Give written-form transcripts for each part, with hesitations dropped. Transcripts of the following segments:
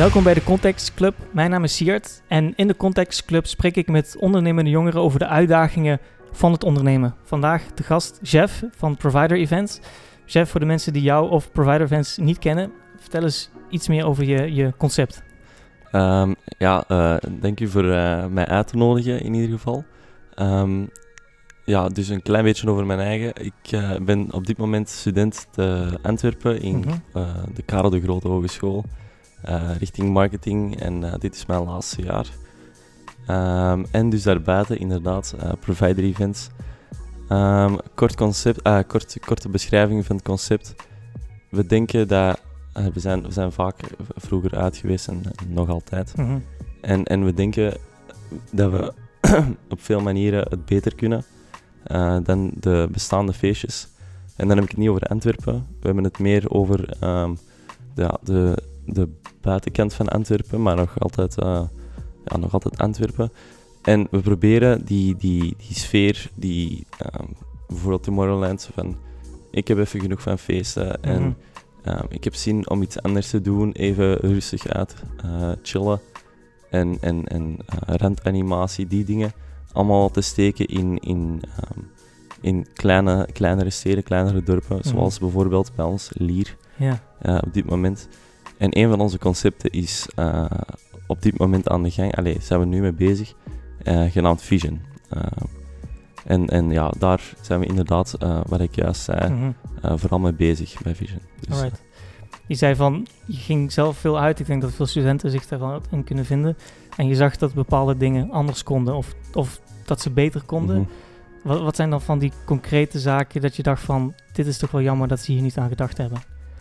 Welkom bij de Context Club. Mijn naam is Siert en in de Context Club spreek ik met ondernemende jongeren over de uitdagingen van het ondernemen. Vandaag de gast Jeff van Provider Events. Jeff, voor de mensen die jou of Provider Events niet kennen, vertel eens iets meer over je concept. Dank u voor mij uit te nodigen in ieder geval. Dus een klein beetje over mijn eigen. Ik ben op dit moment student te Antwerpen in de Karel de Grote Hogeschool. Richting marketing en dit is mijn laatste jaar. En dus daarbuiten inderdaad Provider Events. Korte beschrijving van het concept. We denken dat we zijn vaak vroeger uit geweest en nog altijd. En we denken dat we op veel manieren het beter kunnen dan de bestaande feestjes. En dan heb ik het niet over Antwerpen. We hebben het meer over de buitenkant van Antwerpen, maar nog altijd Antwerpen. En we proberen die sfeer, bijvoorbeeld Tomorrowland, van ik heb even genoeg van feesten en ik heb zin om iets anders te doen, even rustig uit, chillen en randanimatie, die dingen, allemaal te steken in kleinere steden, kleinere dorpen, zoals bijvoorbeeld bij ons Lier op dit moment. En een van onze concepten is op dit moment aan de gang, zijn we nu mee bezig, genaamd Vision. Daar zijn we inderdaad, wat ik juist zei, vooral mee bezig bij Vision. Dus, Alright. Je zei van, je ging zelf veel uit. Ik denk dat veel studenten zich daarvan in kunnen vinden. En je zag dat bepaalde dingen anders konden of dat ze beter konden. Wat zijn dan van die concrete zaken dat je dacht van, dit is toch wel jammer dat ze hier niet aan gedacht hebben?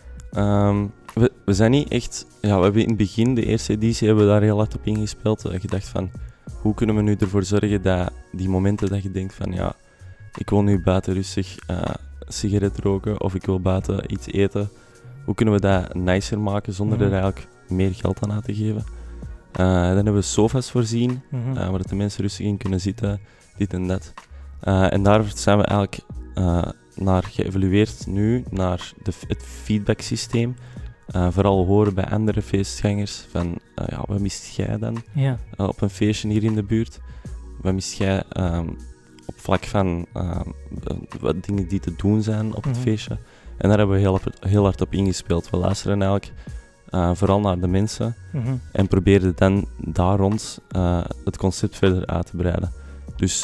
We zijn niet echt... Ja, we hebben in het begin, de eerste editie, hebben we daar heel hard op ingespeeld. Gedacht van, hoe kunnen we nu ervoor zorgen dat die momenten dat je denkt van, ja, ik wil nu buiten rustig sigaret roken of ik wil buiten iets eten. Hoe kunnen we dat nicer maken zonder er eigenlijk meer geld aan te geven? Dan hebben we sofa's voorzien, waar de mensen rustig in kunnen zitten, dit en dat. En daar zijn we eigenlijk naar geëvalueerd nu, naar het feedback-systeem. Vooral horen bij andere feestgangers van, wat mist jij dan op een feestje hier in de buurt? Wat mist jij op vlak van wat dingen die te doen zijn op het feestje? En daar hebben we heel hard op ingespeeld. We luisteren eigenlijk vooral naar de mensen en probeerden dan daar rond het concept verder uit te breiden. Dus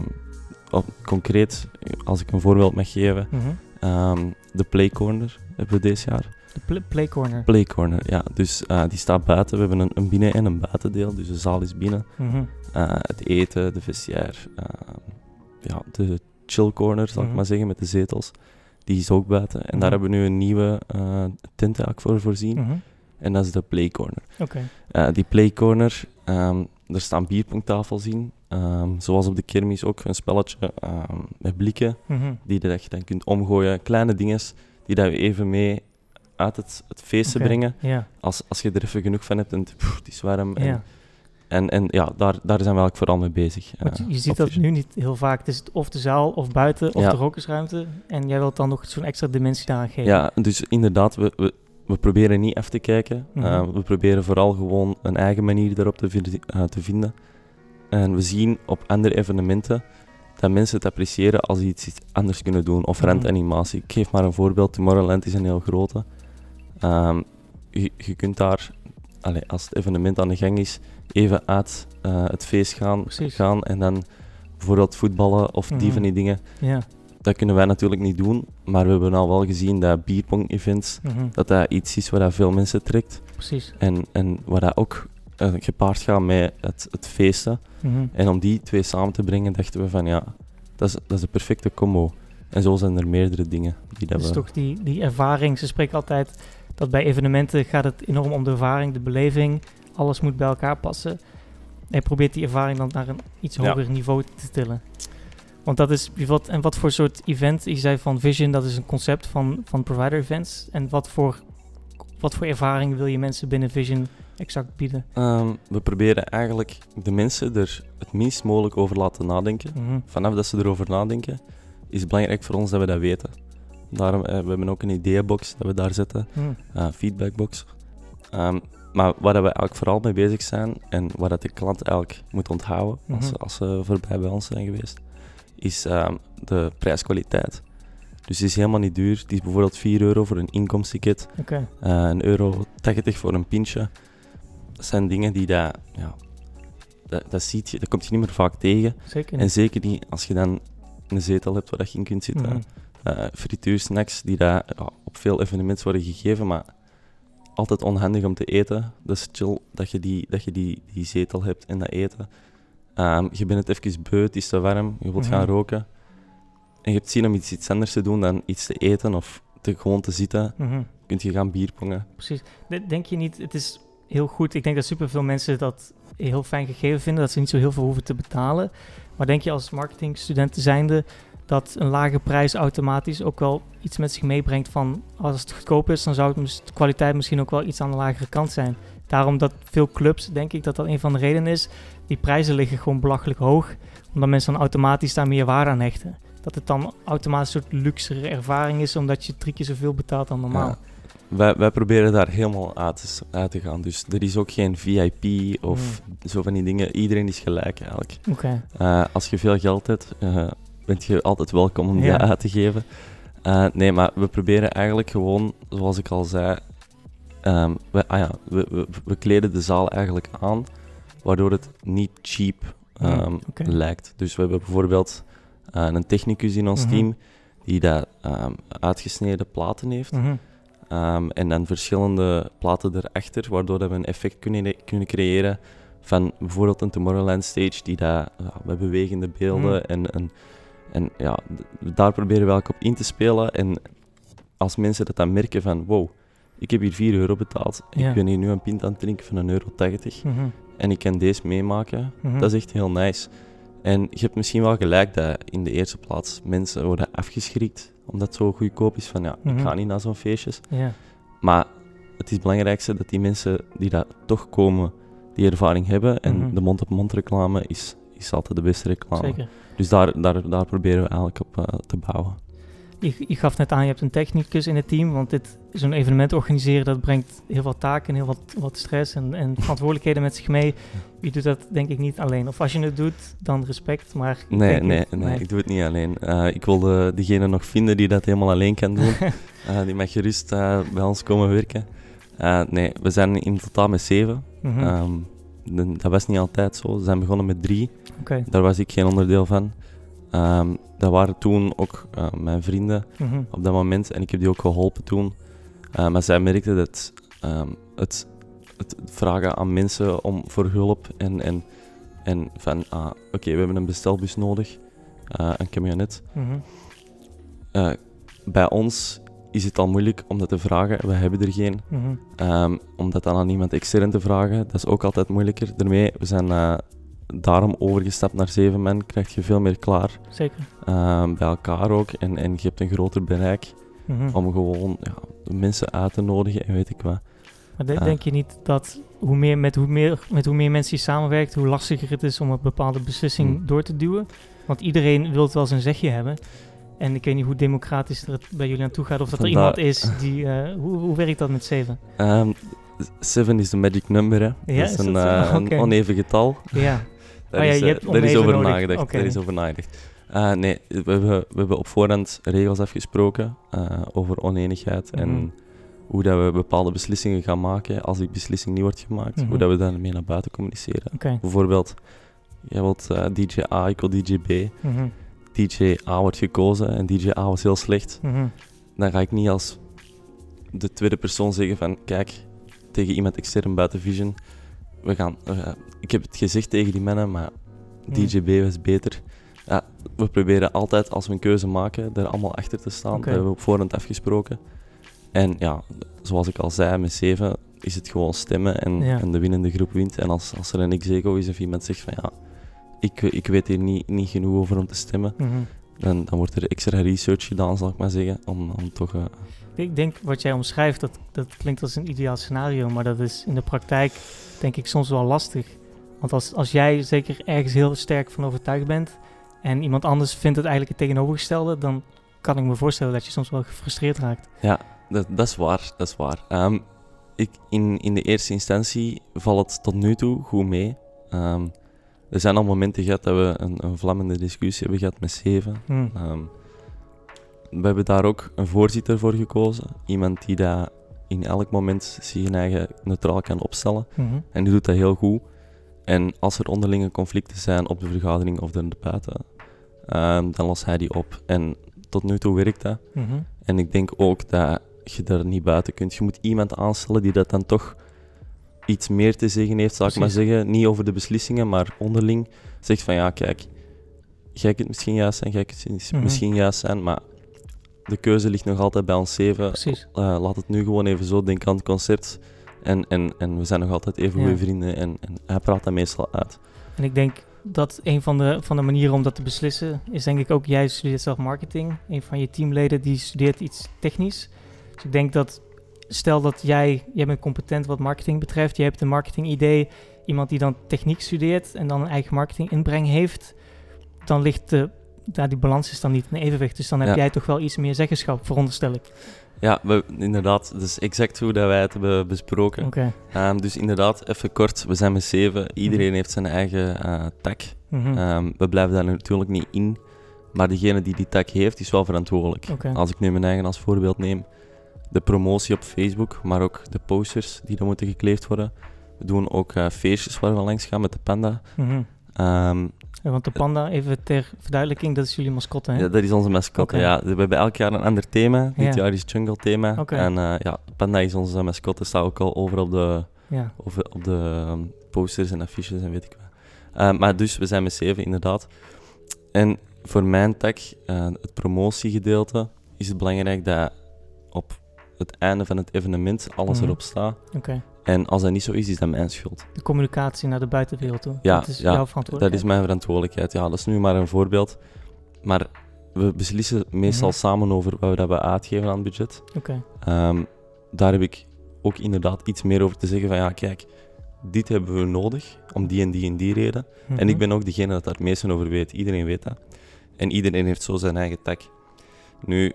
concreet, als ik een voorbeeld mag geven, de Play Corner hebben we deze jaar. De Play Corner? Play Corner, ja. Dus die staat buiten. We hebben een binnen- en een buitendeel, dus de zaal is binnen. Het eten, de vestiaire, de chill corner, zal ik maar zeggen, met de zetels. Die is ook buiten. En daar hebben we nu een nieuwe tent eigenlijk voor voorzien. En dat is de Play Corner. Die Play Corner, er staan bierpongtafels in. Zoals op de kermis ook een spelletje met blikken, die je dan kunt omgooien. Kleine dingen die dat we even mee uit het feesten brengen. Als je er even genoeg van hebt en het is warm. Daar zijn we eigenlijk vooral mee bezig. Want je ziet dat nu niet heel vaak. Het is of de zaal of buiten of de rokersruimte. En jij wilt dan nog zo'n extra dimensie daaraan geven. Ja, dus inderdaad, we proberen niet af te kijken. We proberen vooral gewoon een eigen manier daarop te vinden. En we zien op andere evenementen dat mensen het appreciëren als ze iets anders kunnen doen. Of randanimatie. Ik geef maar een voorbeeld. Tomorrowland is een heel grote. Je kunt daar, als het evenement aan de gang is, even uit het feest gaan en dan bijvoorbeeld voetballen of die van die dingen. Dat kunnen wij natuurlijk niet doen, maar we hebben al wel gezien dat bierpong-events, dat iets is waar veel mensen trekt. Precies. En waar dat ook gepaard gaat met het feesten. En om die twee samen te brengen, dachten we van dat is de perfecte combo. En zo zijn er meerdere dingen die dat dus toch die ervaring, ze spreken altijd dat bij evenementen gaat het enorm om de ervaring, de beleving, alles moet bij elkaar passen. En je probeert die ervaring dan naar een iets hoger niveau te tillen. Want dat is bijvoorbeeld, en wat voor soort event, je zei van Vision, dat is een concept van Provider Events. En wat voor ervaring wil je mensen binnen Vision exact bieden? We proberen eigenlijk de mensen er het minst mogelijk over laten nadenken. Vanaf dat ze erover nadenken, is het belangrijk voor ons dat we dat weten. Daarom, we hebben ook een ideeënbox dat we daar zetten, feedbackbox. Maar waar we eigenlijk vooral mee bezig zijn en waar dat de klant eigenlijk moet onthouden als ze voorbij bij ons zijn geweest, is de prijskwaliteit. Dus het is helemaal niet duur. Het is bijvoorbeeld €4 voor een inkomstticket, €1,80 voor een pintje. Dat zijn dingen die dat ziet je, dat komt je niet meer vaak tegen. Zeker. En zeker niet als je dan een zetel hebt waar je in kunt zitten. Frituursnacks die daar op veel evenementen worden gegeven, maar altijd onhandig om te eten. Dat is chill dat je die zetel hebt en dat eten. Je bent het even beu, het is te warm, je wilt gaan roken. En je hebt zin om iets anders te doen dan iets te eten of gewoon te zitten. Kunt je gaan bierpongen. Precies. Denk je niet, het is heel goed. Ik denk dat superveel mensen dat heel fijn gegeven vinden, dat ze niet zo heel veel hoeven te betalen. Maar denk je als marketingstudenten zijnde dat een lage prijs automatisch ook wel iets met zich meebrengt van als het goedkoop is, dan zou de kwaliteit misschien ook wel iets aan de lagere kant zijn. Daarom dat veel clubs, denk ik dat een van de redenen is, die prijzen liggen gewoon belachelijk hoog, omdat mensen dan automatisch daar meer waarde aan hechten. Dat het dan automatisch een soort luxere ervaring is, omdat je 3 keer zoveel betaalt dan normaal. Ja. Wij proberen daar helemaal uit te gaan. Dus er is ook geen VIP of zo van die dingen. Iedereen is gelijk eigenlijk. Okay. Als je veel geld hebt, bent je altijd welkom om dat uit te geven. Nee, maar we proberen eigenlijk gewoon, zoals ik al zei, we kleden de zaal eigenlijk aan, waardoor het niet cheap lijkt. Dus we hebben bijvoorbeeld een technicus in ons team die dat uitgesneden platen heeft. En dan verschillende platen erachter, waardoor dat we een effect kunnen creëren van bijvoorbeeld een Tomorrowland stage die dat, met bewegende beelden en daar proberen we ook op in te spelen. En als mensen dat dan merken van wow, ik heb hier €4 betaald, ik ben hier nu een pint aan het drinken van €1,80 en ik kan deze meemaken, dat is echt heel nice. En je hebt misschien wel gelijk dat in de eerste plaats mensen worden afgeschrikt omdat het zo goedkoop is van ik ga niet naar zo'n feestjes. Maar het is het belangrijkste dat die mensen die daar toch komen, die ervaring hebben en de mond-op-mond reclame is altijd de beste reclame. Zeker. Dus daar proberen we eigenlijk op te bouwen. Je gaf net aan, je hebt een technicus in het team, want zo'n evenement organiseren, dat brengt heel veel taken en heel wat stress en verantwoordelijkheden met zich mee. Je doet dat denk ik niet alleen. Of als je het doet, dan respect, maar... Nee, ik doe het niet alleen. Ik wil diegene nog vinden die dat helemaal alleen kan doen. Die mag gerust bij ons komen werken. Nee, we zijn in totaal met 7. Dat was niet altijd zo. We zijn begonnen met 3. Okay. Daar was ik geen onderdeel van. Dat waren toen ook mijn vrienden op dat moment en ik heb die ook geholpen toen. Maar zij merkten dat het vragen aan mensen voor hulp en van oké, we hebben een bestelbus nodig, een camionet. Bij ons is het al moeilijk om dat te vragen, we hebben er geen. Om dat dan aan iemand extern te vragen, dat is ook altijd moeilijker. Daarmee, we zijn daarom overgestapt naar 7 man, krijg je veel meer klaar. Zeker. Bij elkaar ook en je hebt een groter bereik om gewoon de mensen uit te nodigen en weet ik wat. Maar denk je niet dat met hoe meer mensen je samenwerkt, hoe lastiger het is om een bepaalde beslissing door te duwen? Want iedereen wil wel zijn zegje hebben. En ik weet niet hoe democratisch het bij jullie aan toe gaat, of dat er iemand is die... hoe werkt dat met 7? 7 is de magic number, hè. Ja, dat is een oneven getal. Ja. Daar is over nagedacht. Okay. Daar is over nagedacht. Nee, we hebben op voorhand regels afgesproken over oneenigheid en hoe dat we bepaalde beslissingen gaan maken als die beslissing niet wordt gemaakt. Hoe dat we daarmee naar buiten communiceren. Okay. Bijvoorbeeld, jij wilt DJ A, ik wil DJ B. DJ A wordt gekozen en DJ A was heel slecht. Dan ga ik niet als de tweede persoon zeggen van kijk, tegen iemand extern buiten Vision, ik heb het gezegd tegen die mannen, maar DJ B was beter. Ja, we proberen altijd, als we een keuze maken, er allemaal achter te staan. Dat hebben we op voorhand afgesproken. En ja, zoals ik al zei, met 7 is het gewoon stemmen en de winnende groep wint. En als er een ex-ego is of iemand zegt van ja, ik weet hier niet genoeg over om te stemmen, dan wordt er extra research gedaan, zal ik maar zeggen, om toch... Ik denk wat jij omschrijft, dat klinkt als een ideaal scenario, maar dat is in de praktijk denk ik soms wel lastig. Want als jij zeker ergens heel sterk van overtuigd bent en iemand anders vindt het eigenlijk het tegenovergestelde, dan kan ik me voorstellen dat je soms wel gefrustreerd raakt. Ja, dat is waar. In de eerste instantie valt het tot nu toe goed mee. Er zijn al momenten gehad dat we een vlammende discussie hebben gehad met 7. We hebben daar ook een voorzitter voor gekozen. Iemand die dat in elk moment zich eigen neutraal kan opstellen. En die doet dat heel goed. En als er onderlinge conflicten zijn op de vergadering of erbuiten, dan lost hij die op. En tot nu toe werkt dat. En ik denk ook dat je daar niet buiten kunt. Je moet iemand aanstellen die dat dan toch iets meer te zeggen heeft, zal ik maar zeggen. Niet over de beslissingen, maar onderling. Zegt van ja, kijk, jij kunt misschien juist zijn, jij kunt misschien juist zijn, maar de keuze ligt nog altijd bij ons 7. Laat het nu gewoon even zo denken aan het concept. En we zijn nog altijd even goede vrienden en hij praat dat meestal uit. En ik denk dat een van de manieren om dat te beslissen is denk ik ook, jij studeert zelf marketing. Een van je teamleden die studeert iets technisch. Dus ik denk dat, stel dat jij bent competent wat marketing betreft, je hebt een marketing-idee, iemand die dan techniek studeert en dan een eigen marketing-inbreng heeft, dan ligt die balans is dan niet in evenwicht. Dus dan heb jij toch wel iets meer zeggenschap, veronderstel ik. Ja, inderdaad. Dat is exact hoe dat wij het hebben besproken. Dus inderdaad, even kort, we zijn met 7. Iedereen heeft zijn eigen tak. We blijven daar natuurlijk niet in. Maar degene die die tak heeft, is wel verantwoordelijk. Als ik nu mijn eigen als voorbeeld neem, de promotie op Facebook, maar ook de posters die dan moeten gekleefd worden. We doen ook feestjes waar we langs gaan met de Panda. Want de Panda, even ter verduidelijking, dat is jullie mascotte, hè? Ja, dat is onze mascotte, ja. We hebben elk jaar een ander thema. Dit jaar is Jungle thema. En Panda is onze mascotte, staat ook al over op de posters en affiches en weet ik wat. Maar dus, we zijn met 7, inderdaad. En voor mijn tak, het promotiegedeelte, is het belangrijk dat op het einde van het evenement alles erop staat. En als dat niet zo is, is dat mijn schuld. De communicatie naar de buitenwereld toe. Ja, dat is jouw verantwoordelijkheid. Dat is mijn verantwoordelijkheid. Ja, dat is nu maar een voorbeeld. Maar we beslissen meestal samen over wat we uitgeven aan het budget. Daar heb ik ook inderdaad iets meer over te zeggen van ja, kijk, dit hebben we nodig om die en die en die reden. En ik ben ook degene dat daar het meeste over weet. Iedereen weet dat. En iedereen heeft zo zijn eigen tak. Nu,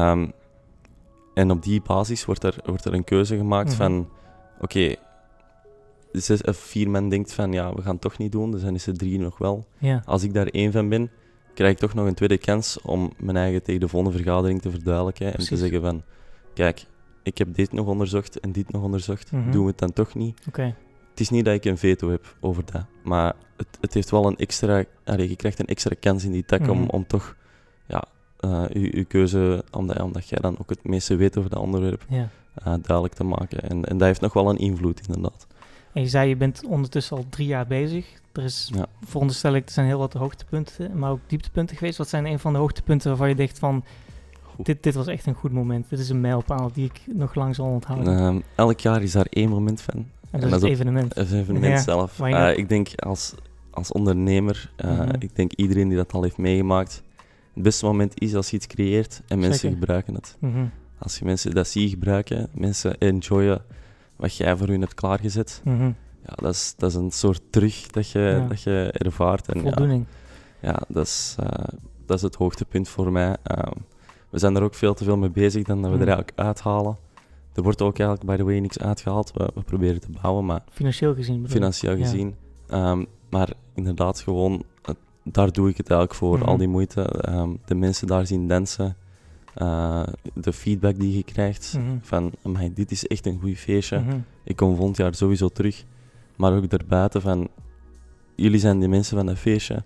en op die basis wordt er een keuze gemaakt van oké, dus 4 man denkt van ja, we gaan het toch niet doen, dus dan is er 3 nog wel. Als ik daar 1 van ben, krijg ik toch nog een tweede kans om mijn eigen tegen de volgende vergadering te verduidelijken en te zeggen van kijk, ik heb dit nog onderzocht en dit nog onderzocht, doen we het dan toch niet? Het is niet dat ik een veto heb over dat, maar het heeft wel een extra, je krijgt een extra kans in die tak om toch je keuze, omdat jij dan ook het meeste weet over dat onderwerp, duidelijk te maken. En dat heeft nog wel een invloed, inderdaad. En je zei, je bent ondertussen al 3 jaar bezig. Er is, veronderstel ik, er zijn heel wat hoogtepunten, maar ook dieptepunten geweest. Wat zijn een van de hoogtepunten waarvan je denkt van, dit was echt een goed moment. Dit is een mijlpaal die ik nog lang zal onthouden. Elk jaar is daar 1 moment van. En dat is het evenement. Het evenement zelf. Ik denk als ondernemer, ik denk iedereen die dat al heeft meegemaakt, het beste moment is als je iets creëert en mensen gebruiken het. Als je mensen dat zien gebruiken, mensen enjoyen wat jij voor hun hebt klaargezet, dat is een soort terug dat je ervaart. En voldoening. Dat is het hoogtepunt voor mij. We zijn er ook veel te veel mee bezig dan dat we er eigenlijk uithalen. Er wordt ook eigenlijk, by the way, niks uitgehaald. We proberen te bouwen, maar... Financieel gezien. Maar inderdaad, gewoon, daar doe ik het eigenlijk voor. Al die moeite, de mensen daar zien dansen. De feedback die je krijgt van, amai, dit is echt een goed feestje. Ik kom volgend jaar sowieso terug. Maar ook daarbuiten van, jullie zijn de mensen van dat feestje.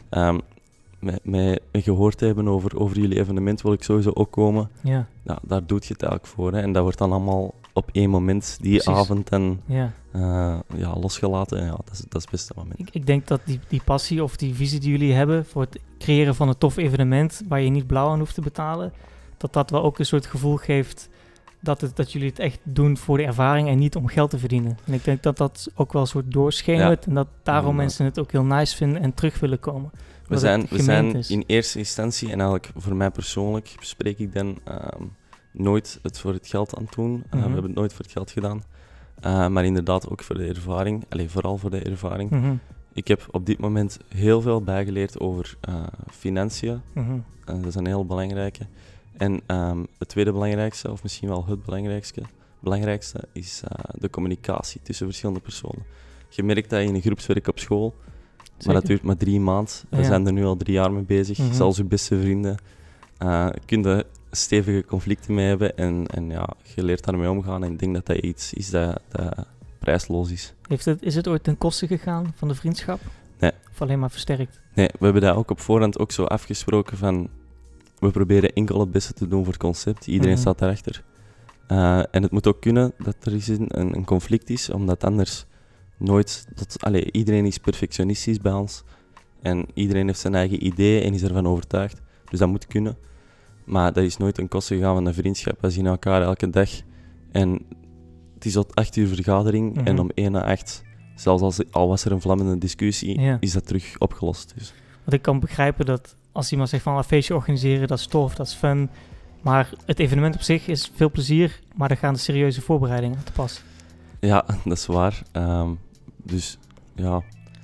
Mij gehoord hebben over jullie evenement wil ik sowieso ook komen. Daar doet je het eigenlijk voor. Hè. En dat wordt dan allemaal op 1 moment, die avond en losgelaten. Ja, dat is het beste moment. Ik denk dat die passie of die visie die jullie hebben voor het creëren van een tof evenement waar je niet blauw aan hoeft te betalen, dat wel ook een soort gevoel geeft dat jullie het echt doen voor de ervaring en niet om geld te verdienen. En ik denk dat ook wel een soort doorschemert en dat daarom mensen het ook heel nice vinden en terug willen komen. We zijn in eerste instantie, en eigenlijk voor mij persoonlijk, spreek ik dan nooit het voor het geld aan het doen. We hebben het nooit voor het geld gedaan. Maar inderdaad ook voor de ervaring. Vooral voor de ervaring. Ik heb op dit moment heel veel bijgeleerd over financiën. Dat is een heel belangrijke. En het tweede belangrijkste, of misschien wel het belangrijkste, belangrijkste is de communicatie tussen verschillende personen. Je merkt dat in een groepswerk op school, maar dat duurt maar 3 maanden. We zijn er nu al 3 jaar mee bezig. Zelfs je beste vrienden kun je stevige conflicten mee hebben en ja, je leert daarmee omgaan. En ik denk dat dat iets is dat prijsloos is. Is het ooit ten koste gegaan van de vriendschap? Nee. Of alleen maar versterkt? Nee, we hebben dat ook op voorhand ook zo afgesproken van... We proberen enkel het beste te doen voor het concept. Iedereen staat daarachter. En het moet ook kunnen dat er eens een conflict is, omdat anders nooit... iedereen is perfectionistisch bij ons. En iedereen heeft zijn eigen idee en is ervan overtuigd. Dus dat moet kunnen. Maar dat is nooit ten koste gegaan van een vriendschap. We zien elkaar elke dag. En het is tot 8 uur vergadering. En om 1 na 8, zelfs al was er een vlammende discussie, is dat terug opgelost. Dus. Want ik kan begrijpen dat als iemand zegt van een feestje organiseren, dat is tof, dat is fun. Maar het evenement op zich is veel plezier, maar er gaan de serieuze voorbereidingen te pas. Ja, dat is waar. Dus ja,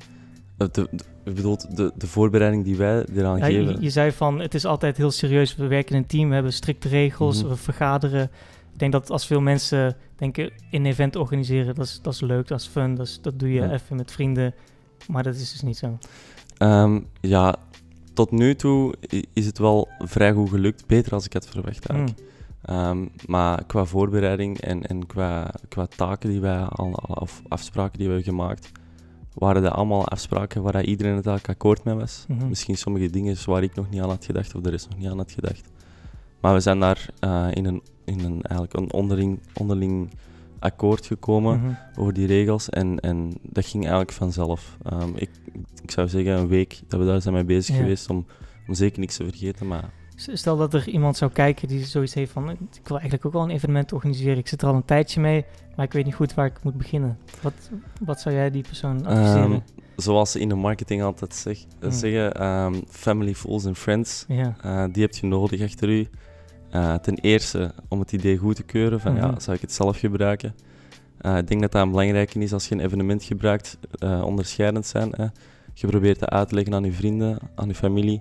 de voorbereiding die wij eraan geven... Je zei van, het is altijd heel serieus, we werken in een team, we hebben strikte regels, we vergaderen. Ik denk dat als veel mensen denken, een event organiseren, dat is leuk, dat is fun, dat doe je even met vrienden. Maar dat is dus niet zo. Ja, tot nu toe is het wel vrij goed gelukt. Beter als ik had verwacht eigenlijk. Maar qua voorbereiding en qua taken die wij of afspraken die we hebben gemaakt, waren dat allemaal afspraken waar iedereen het eigenlijk akkoord mee was. Misschien sommige dingen waar ik nog niet aan had gedacht of de rest nog niet aan had gedacht. Maar we zijn daar in een onderling akkoord gekomen over die regels en dat ging eigenlijk vanzelf. Ik zou zeggen een week dat we daar zijn mee bezig geweest om zeker niks te vergeten. Maar... Stel dat er iemand zou kijken die zoiets heeft van, ik wil eigenlijk ook wel een evenement organiseren. Ik zit er al een tijdje mee, maar ik weet niet goed waar ik moet beginnen. Wat zou jij die persoon adviseren? Zoals ze in de marketing altijd zeggen, family, fools and friends. Die heb je nodig achter u. Ten eerste om het idee goed te keuren, van zou ik het zelf gebruiken? Ik denk dat dat een belangrijke is als je een evenement gebruikt, onderscheidend zijn. Je probeert dat uit te leggen aan je vrienden, aan je familie.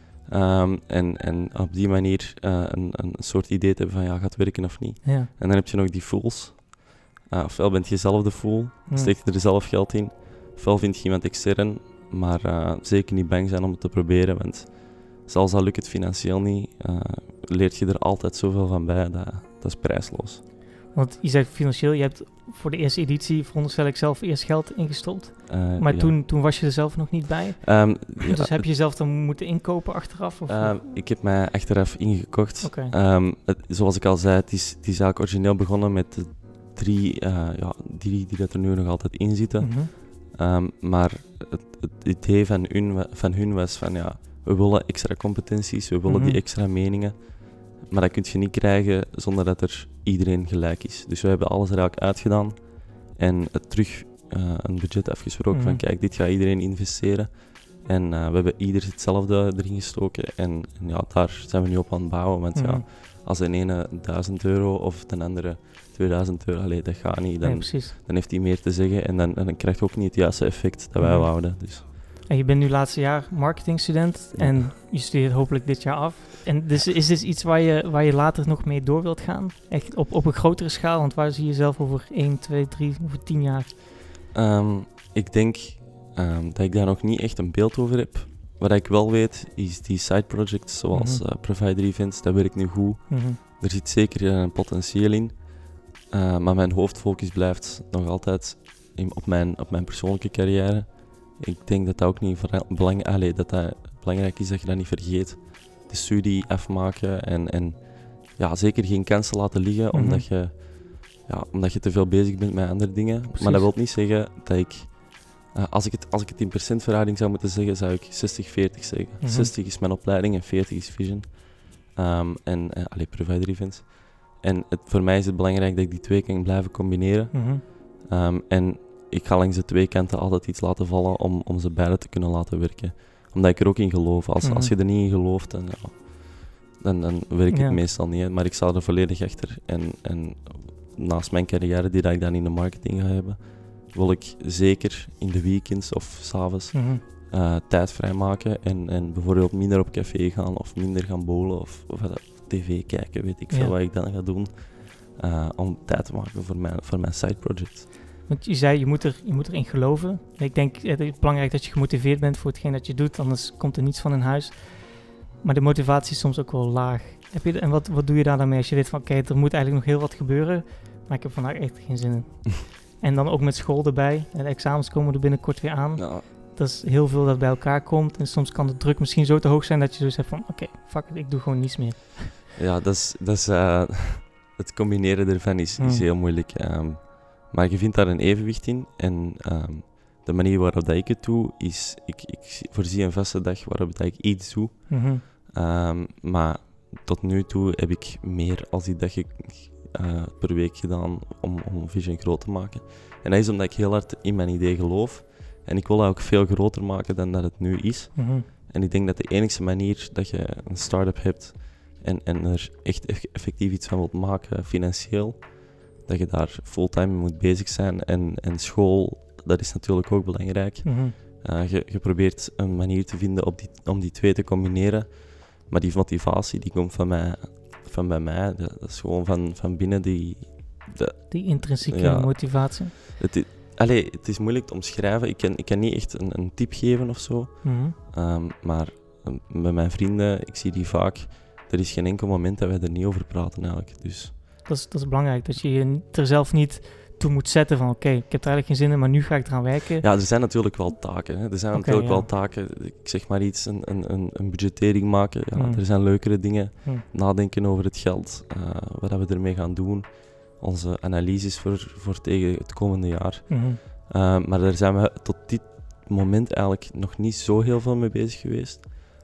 En op die manier een soort idee te hebben van gaat het werken of niet. En dan heb je nog die fools. Ofwel bent je zelf de fool, steek je er zelf geld in. Ofwel vind je iemand extern, maar zeker niet bang zijn om het te proberen, want zelfs al lukt het financieel niet, leert je er altijd zoveel van bij, dat is prijsloos. Want je zegt financieel, je hebt voor de eerste editie, veronderstel ik zelf, eerst geld ingestopt. Maar toen was je er zelf nog niet bij. Dus heb je zelf dan moeten inkopen achteraf? Of? Ik heb mij achteraf ingekocht. Zoals ik al zei, het is eigenlijk origineel begonnen met de 3 die dat er nu nog altijd in zitten. Maar het idee van hun was van we willen extra competenties, we willen die extra meningen. Maar dat kun je niet krijgen zonder dat er iedereen gelijk is. Dus we hebben alles er eigenlijk uitgedaan en terug een budget afgesproken van kijk, dit gaat iedereen investeren. En we hebben ieder hetzelfde erin gestoken en daar zijn we nu op aan het bouwen. Want als de ene €1.000 of de andere €2.000, dat gaat niet. Dan heeft hij meer te zeggen en dan krijg je ook niet het juiste effect dat wij wouden. Dus. En je bent nu laatste jaar marketingstudent en je studeert hopelijk dit jaar af. En dus is dit iets waar je later nog mee door wilt gaan? Echt op een grotere schaal? Want waar zie je jezelf over 1, 2, 3, over 10 jaar? Ik denk dat ik daar nog niet echt een beeld over heb. Wat ik wel weet, is die side projects zoals Provider Events, dat werkt nu goed. Er zit zeker een potentieel in. Maar mijn hoofdfocus blijft nog altijd op mijn persoonlijke carrière. Ik denk dat dat ook niet belangrijk is dat je dat niet vergeet. De studie afmaken en zeker geen kansen laten liggen omdat je te veel bezig bent met andere dingen. Precies. Maar dat wil niet zeggen dat ik... Als ik het in percentverhouding zou moeten zeggen, zou ik 60-40 zeggen. 60 is mijn opleiding en 40 is Vision. Provider Events. En voor mij is het belangrijk dat ik die 2 kan blijven combineren. En ik ga langs de 2 kanten altijd iets laten vallen om ze beide te kunnen laten werken. Omdat ik er ook in geloof. Als je er niet in gelooft, dan werkt het meestal niet. Hè. Maar ik sta er volledig achter. En naast mijn carrière die ik dan in de marketing ga hebben, wil ik zeker in de weekends of 's avonds tijd vrijmaken. En bijvoorbeeld minder op café gaan of minder gaan bowlen of tv kijken, weet ik veel wat ik dan ga doen. om tijd te maken voor mijn side project. Want je zei, je moet erin geloven. Ik denk, het is belangrijk dat je gemotiveerd bent voor hetgeen dat je doet, anders komt er niets van in huis. Maar de motivatie is soms ook wel laag. En wat doe je daar dan mee als je weet van, oké, er moet eigenlijk nog heel wat gebeuren, maar ik heb vandaag echt geen zin in. En dan ook met school erbij. De examens komen er binnenkort weer aan. Ja. Dat is heel veel dat bij elkaar komt. En soms kan de druk misschien zo te hoog zijn dat je dus hebt van, oké, fuck it, ik doe gewoon niets meer. Ja, dat is het combineren ervan is heel moeilijk. Maar je vindt daar een evenwicht in. En de manier waarop dat ik het doe, is... Ik voorzie een vaste dag waarop dat ik iets doe. Mm-hmm. Maar tot nu toe heb ik meer als die dag per week gedaan om Vision groot te maken. En dat is omdat ik heel hard in mijn idee geloof. En ik wil dat ook veel groter maken dan dat het nu is. Mm-hmm. En ik denk dat de enige manier dat je een start-up hebt en er echt effectief iets van wilt maken, financieel, dat je daar fulltime mee moet bezig zijn. En school, dat is natuurlijk ook belangrijk. Mm-hmm. Je probeert een manier te vinden om die twee te combineren. Maar die motivatie die komt van bij mij. Dat is gewoon van binnen die intrinsieke motivatie. Het is moeilijk te omschrijven. Ik kan niet echt een tip geven of zo. Mm-hmm. Maar met mijn vrienden, ik zie die vaak. Er is geen enkel moment dat wij er niet over praten eigenlijk. Dus. Dat is belangrijk, dat je je er zelf niet toe moet zetten van oké, ik heb er eigenlijk geen zin in, maar nu ga ik eraan werken. Ja, er zijn natuurlijk wel taken. Hè. Er zijn wel taken. Ik zeg maar iets, een budgettering maken. Ja, Er zijn leukere dingen. Nadenken over het geld, wat we ermee gaan doen. Onze analyses voor tegen het komende jaar. Mm-hmm. Maar daar zijn we tot dit moment eigenlijk nog niet zo heel veel mee bezig geweest.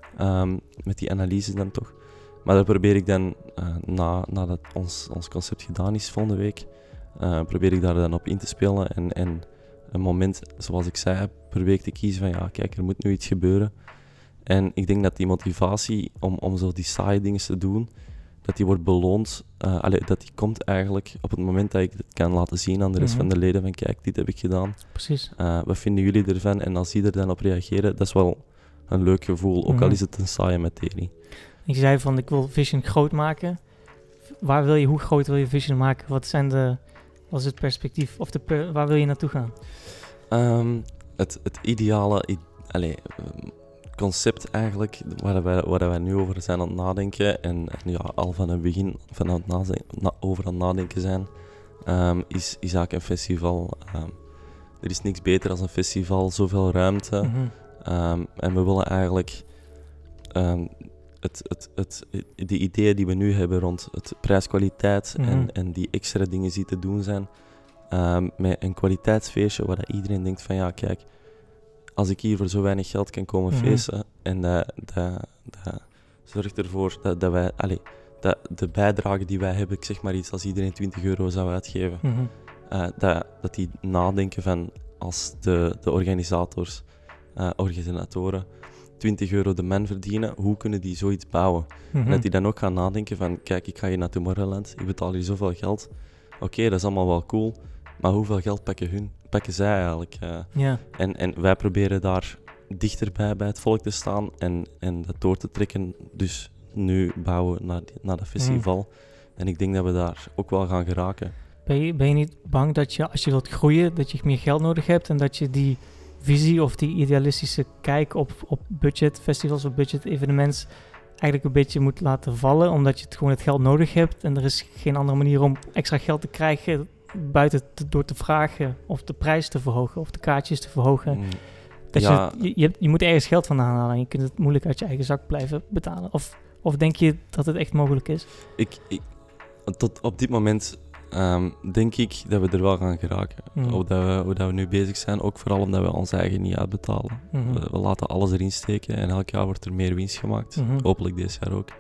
Met die analyses dan toch. Maar daar probeer ik dan, nadat ons concept gedaan is volgende week, probeer ik daar dan op in te spelen. En een moment, zoals ik zei, per week te kiezen van ja, kijk, er moet nu iets gebeuren. En ik denk dat die motivatie om zo die saaie dingen te doen, dat die wordt beloond, dat die komt eigenlijk op het moment dat ik het kan laten zien aan de rest van de leden van kijk, dit heb ik gedaan. Precies. Wat vinden jullie ervan? En als die er dan op reageren, dat is wel een leuk gevoel, ook al is het een saaie materie. Je zei van, ik wil Vision groot maken. Hoe groot wil je Vision maken? Wat is het perspectief? Of waar wil je naartoe gaan? Het ideale concept eigenlijk, waar wij nu over zijn aan het nadenken en ja, al van het begin over aan het nadenken zijn, is eigenlijk een festival. Er is niks beter dan een festival, zoveel ruimte. Mm-hmm. En we willen eigenlijk die ideeën die we nu hebben rond het prijs-kwaliteit en die extra dingen die te doen zijn, met een kwaliteitsfeestje waar iedereen denkt van ja, kijk, als ik hier voor zo weinig geld kan komen feesten en dat zorgt ervoor dat wij, de bijdrage die wij hebben, ik zeg maar iets, als iedereen €20 zou uitgeven, dat die nadenken van als de organisatoren €20 de man verdienen, hoe kunnen die zoiets bouwen? En dat die dan ook gaan nadenken van, kijk, ik ga hier naar Tomorrowland, ik betaal hier zoveel geld. Oké, dat is allemaal wel cool, maar hoeveel geld pakken zij eigenlijk? En wij proberen daar dichterbij bij het volk te staan en dat door te trekken. Dus nu bouwen naar dat festival. En ik denk dat we daar ook wel gaan geraken. Ben je niet bang dat je, als je wilt groeien, dat je meer geld nodig hebt en dat je die visie of die idealistische kijk op budgetfestivals of budget-evenements eigenlijk een beetje moet laten vallen, omdat je het geld nodig hebt en er is geen andere manier om extra geld te krijgen buiten door te vragen of de prijs te verhogen of de kaartjes te verhogen. Je moet ergens geld vandaan halen en je kunt het moeilijk uit je eigen zak blijven betalen. Of denk je dat het echt mogelijk is? Tot op dit moment denk ik dat we er wel gaan geraken. Hoe dat we nu bezig zijn, ook vooral omdat we ons eigen niet uitbetalen. We laten alles erin steken en elk jaar wordt er meer winst gemaakt. Hopelijk dit jaar ook.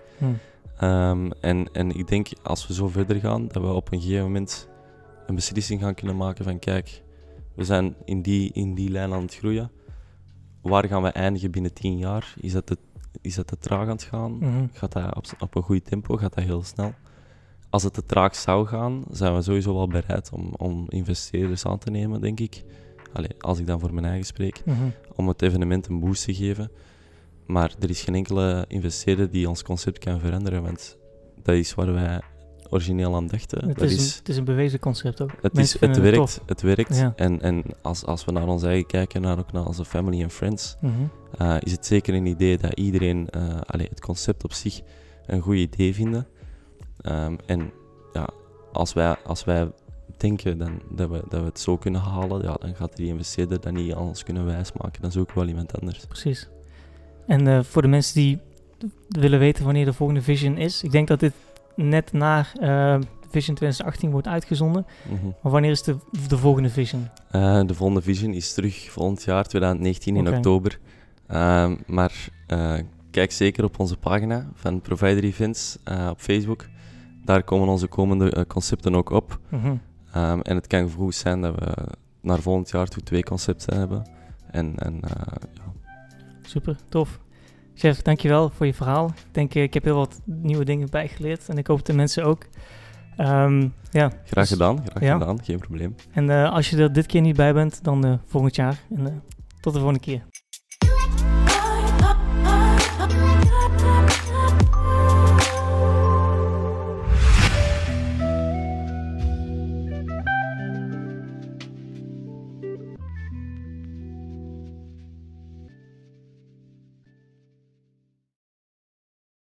En ik denk, als we zo verder gaan, dat we op een gegeven moment een beslissing gaan kunnen maken van kijk, we zijn in die lijn aan het groeien. Waar gaan we eindigen binnen 10 jaar? Is dat te traag aan het gaan? Gaat dat op een goed tempo? Gaat dat heel snel? Als het te traag zou gaan, zijn we sowieso wel bereid om investeerders aan te nemen, denk ik. Als ik dan voor mijn eigen spreek. Om het evenement een boost te geven. Maar er is geen enkele investeerder die ons concept kan veranderen, want dat is waar wij origineel aan dachten. Het is een bewezen concept ook. Het werkt. Het werkt. Ja. En als we naar ons eigen kijken, ook naar onze family en friends, Mhm. is het zeker een idee dat iedereen het concept op zich een goed idee vinden. En ja, als wij denken dat we het zo kunnen halen, ja, dan gaat die investeerder dat niet aan ons kunnen wijsmaken. Dan zoeken we wel iemand anders. Precies. En voor de mensen die willen weten wanneer de volgende Vision is, ik denk dat dit net na Vision 2018 wordt uitgezonden. Maar wanneer is de volgende Vision? De volgende Vision is terug volgend jaar, 2019 in oktober. Maar kijk zeker op onze pagina van Provider Events op Facebook. Daar komen onze komende concepten ook op. En het kan goed zijn dat we naar volgend jaar toe 2 concepten hebben. Ja. Super, tof. Chef, dankjewel voor je verhaal. Ik heb heel wat nieuwe dingen bijgeleerd en ik hoop de mensen ook. Graag gedaan, geen probleem. En als je er dit keer niet bij bent, dan volgend jaar. En tot de volgende keer.